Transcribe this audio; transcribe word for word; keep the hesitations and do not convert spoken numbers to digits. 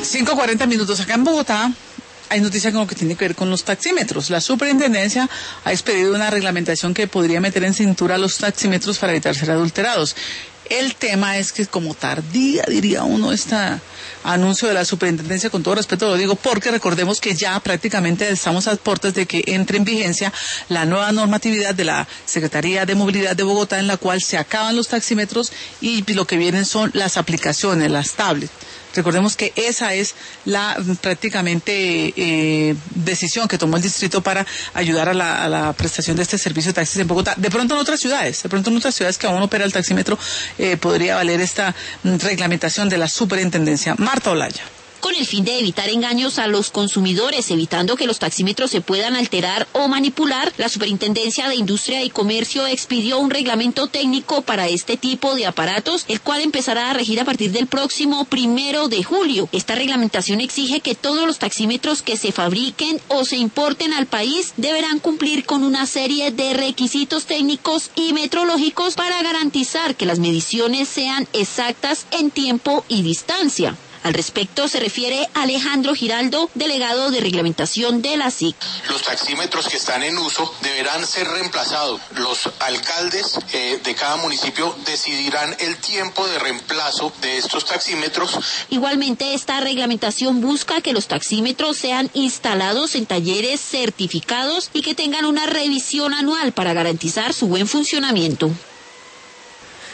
cinco cuarenta minutos acá en Bogotá. Hay noticias con lo que tiene que ver con los taxímetros. La superintendencia ha expedido una reglamentación que podría meter en cintura a los taxímetros para evitar ser adulterados. El tema es que como tardía, diría uno, este anuncio de la superintendencia, con todo respeto lo digo, porque recordemos que ya prácticamente estamos a puertas de que entre en vigencia la nueva normatividad de la Secretaría de Movilidad de Bogotá, en la cual se acaban los taxímetros y lo que vienen son las aplicaciones, las tablets. Recordemos que esa es la prácticamente eh, decisión que tomó el distrito para ayudar a la, a la prestación de este servicio de taxis en Bogotá. De pronto en otras ciudades, de pronto en otras ciudades que aún opera el taxímetro, eh, podría valer esta reglamentación de la superintendencia. Marta Olaya. Con el fin de evitar engaños a los consumidores, evitando que los taxímetros se puedan alterar o manipular, la Superintendencia de Industria y Comercio expidió un reglamento técnico para este tipo de aparatos, el cual empezará a regir a partir del próximo primero de julio. Esta reglamentación exige que todos los taxímetros que se fabriquen o se importen al país deberán cumplir con una serie de requisitos técnicos y metrológicos para garantizar que las mediciones sean exactas en tiempo y distancia. Al respecto se refiere Alejandro Giraldo, delegado de reglamentación de la S I C. Los taxímetros que están en uso deberán ser reemplazados. Los alcaldes eh, de cada municipio decidirán el tiempo de reemplazo de estos taxímetros. Igualmente, esta reglamentación busca que los taxímetros sean instalados en talleres certificados y que tengan una revisión anual para garantizar su buen funcionamiento.